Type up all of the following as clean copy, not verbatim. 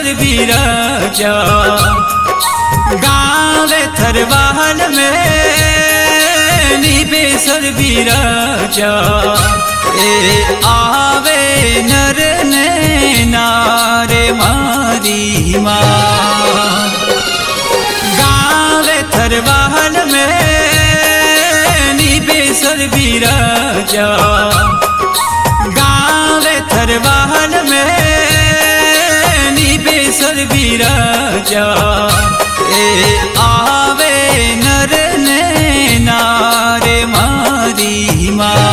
बिराजा गाँव थरवाल में निबेसर बिराजा ए आवे नर ने नारे मारी माँ गाँव थरवाल में निबेसर बिराजा गाँव थरवाल में निबेसर बिराजा ए आवे नर ने नारे मारी माँ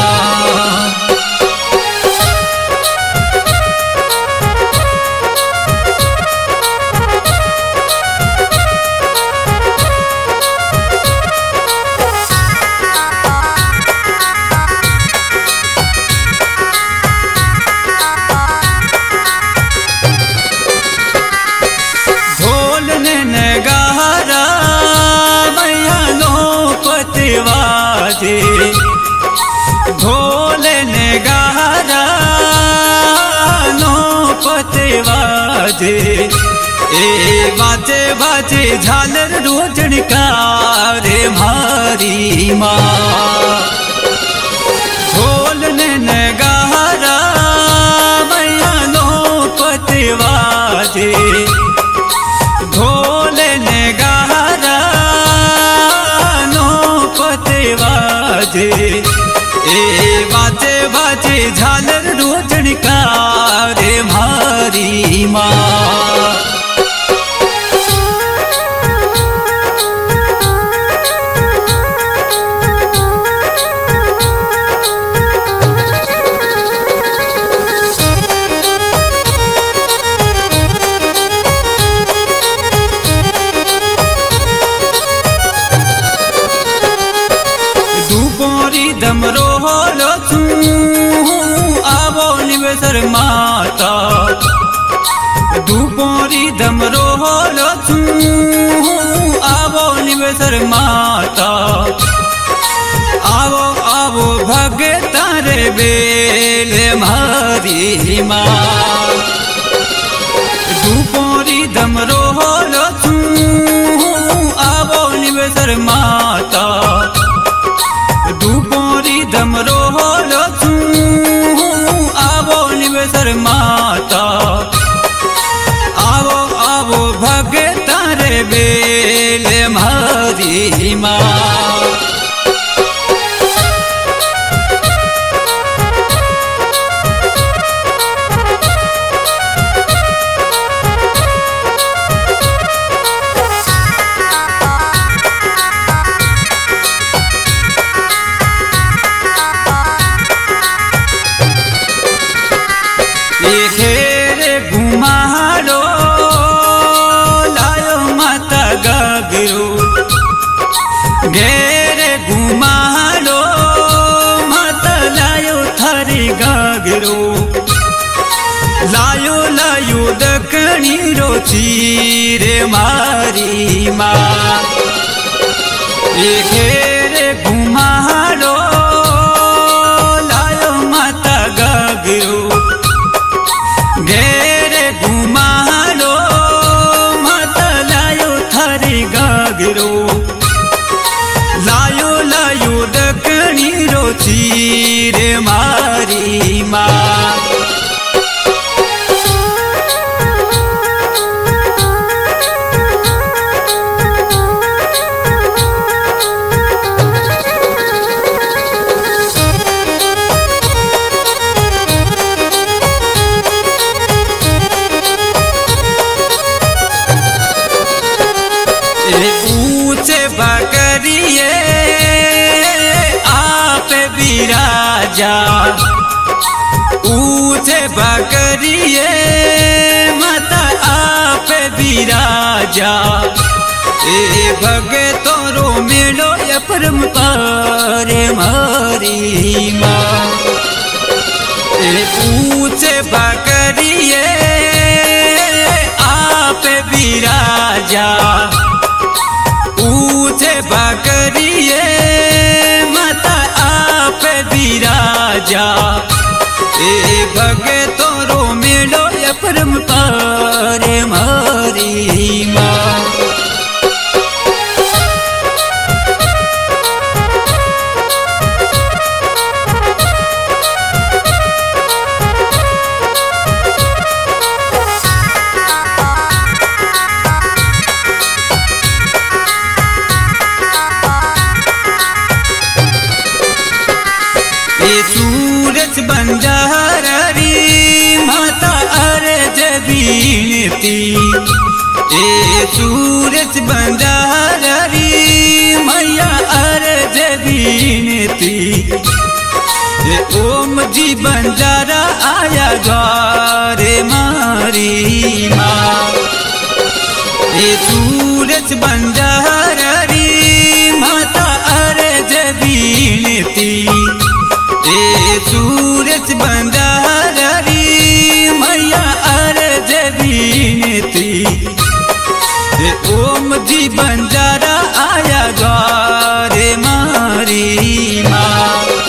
ढोल नगारा नो पतवाजे ए बाजे बाजे झालर रोजन का रे मारी माँ ढोल नगारा मैया नो पतवाजे ढोल नगारा नो पतवाजे ए बाजे बाजे झालर रोजन का रे मारी माँ दमरो होलो तू आवो निबेसर माता दुपोरी दमरो होलो तू आवो निबेसर माता आवो आवो भगता रे बेल मारी माँ दुपोरी दमरो होलो तू आवो निबेसर माता दुपोरी दमरो होलो तू आवो निबेसर माता आवो आवो भगता रे बेल मारी माँ घेरे घुमालो लायो माता गागरो घेरे घुमालो माता लायो थारी गागरो लायो लायो दकनी रोची रे मारी माँ घेरे घुमालो लायो माता गागरो घेरे घुमालो माता लायो थारी गागरो लायो लायो दकनी रोची रे मारी माँ बकरिए आप बिराजा ऊँचे बकरिए माता आप बिराजा ए भगतो रो मेलो या परम पारे मारी माँ ऊँचे बकरिए आप बिराजा ऊँचे बकरिए माता आप बिराजा ए भगतो रो मेलो या परम पारे बीनती ए सूरज बंजारी मैया अर्ज बीनती ओम जी बंजारा आया द्वारे मारी माँ ए सूरज बंजारी माता अर्ज बीनती ए सूरज बंजारी मैया अर्ज बीनती ओम जी बंजारा आया द्वारे मारी माँ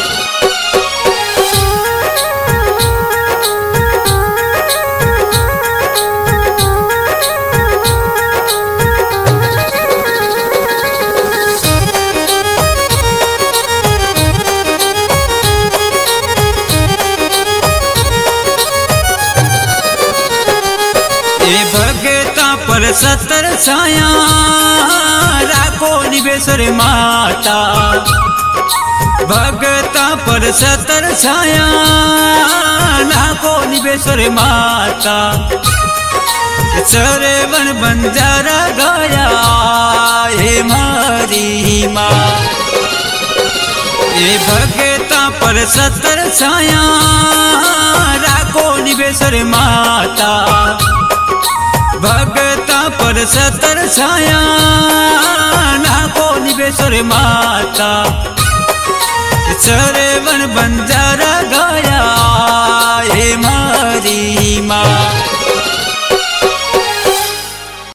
भगता पर सतर छाया राखो निवेशर माता भगता पर सतर छाया राखो निवेशर माता सरवन बंजारा गया हे मारी माँ ये भगता पर सतर छाया राखो निवेशर माता भगता पर सतर छाया नाको निवेशर माता सरवन बंजारा गया हे मारी माँ